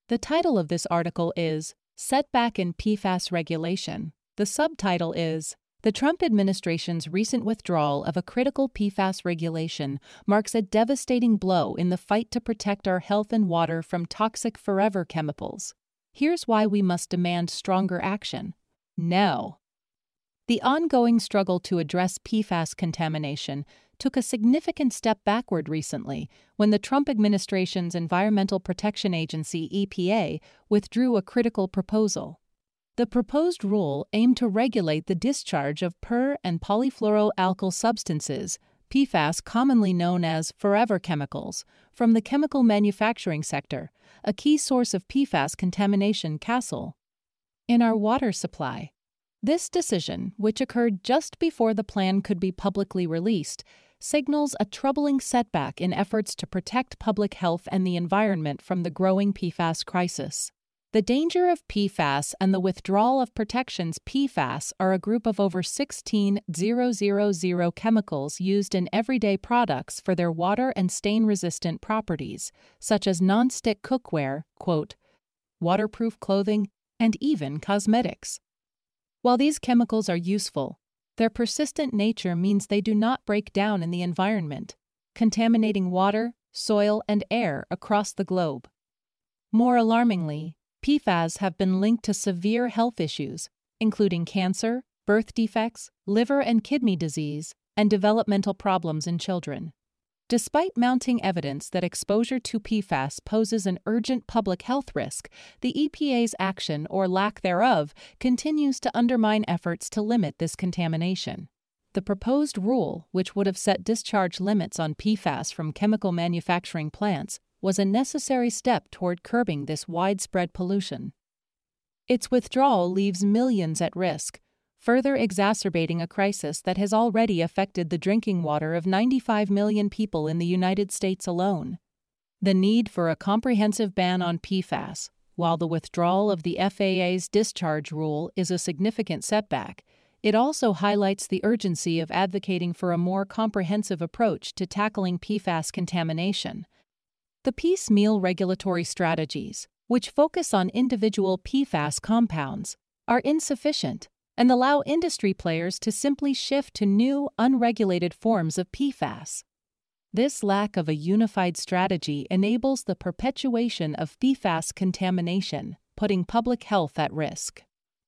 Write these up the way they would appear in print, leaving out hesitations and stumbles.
The title of this article is Setback in PFAS Regulation. The subtitle is The Trump administration's recent withdrawal of a critical PFAS regulation marks a devastating blow in the fight to protect our health and water from toxic forever chemicals. Here's why we must demand stronger action. Now. The ongoing struggle to address PFAS contamination took a significant step backward recently when the Trump administration's Environmental Protection Agency, EPA, withdrew a critical proposal. The proposed rule aimed to regulate the discharge of per- and polyfluoroalkyl substances, PFAS commonly known as forever chemicals, from the chemical manufacturing sector, a key source of PFAS contamination, in our water supply. This decision, which occurred just before the plan could be publicly released, signals a troubling setback in efforts to protect public health and the environment from the growing PFAS crisis. The danger of PFAS and the withdrawal of protections. PFAS are a group of over 16,000 chemicals used in everyday products for their water and stain-resistant properties, such as non-stick cookware, waterproof clothing, and even cosmetics. While these chemicals are useful, their persistent nature means they do not break down in the environment, contaminating water, soil, and air across the globe. More alarmingly, PFAS have been linked to severe health issues, including cancer, birth defects, liver and kidney disease, and developmental problems in children. Despite mounting evidence that exposure to PFAS poses an urgent public health risk, the EPA's action, or lack thereof, continues to undermine efforts to limit this contamination. The proposed rule, which would have set discharge limits on PFAS from chemical manufacturing plants, was a necessary step toward curbing this widespread pollution. Its withdrawal leaves millions at risk, further exacerbating a crisis that has already affected the drinking water of 95 million people in the United States alone. The need for a comprehensive ban on PFAS, while the withdrawal of the FAA's discharge rule is a significant setback, it also highlights the urgency of advocating for a more comprehensive approach to tackling PFAS contamination. The piecemeal regulatory strategies, which focus on individual PFAS compounds, are insufficient and allow industry players to simply shift to new, unregulated forms of PFAS. This lack of a unified strategy enables the perpetuation of PFAS contamination, putting public health at risk.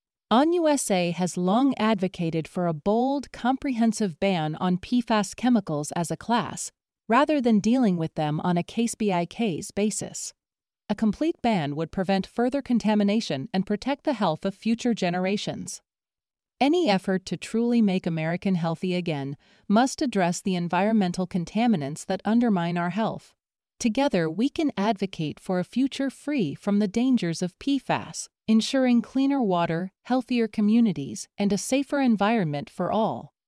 ONUSA has long advocated for a bold, comprehensive ban on PFAS chemicals as a class, rather than dealing with them on a case-by-case basis. A complete ban would prevent further contamination and protect the health of future generations. Any effort to truly make America healthy again must address the environmental contaminants that undermine our health. Together, we can advocate for a future free from the dangers of PFAS, ensuring cleaner water, healthier communities, and a safer environment for all.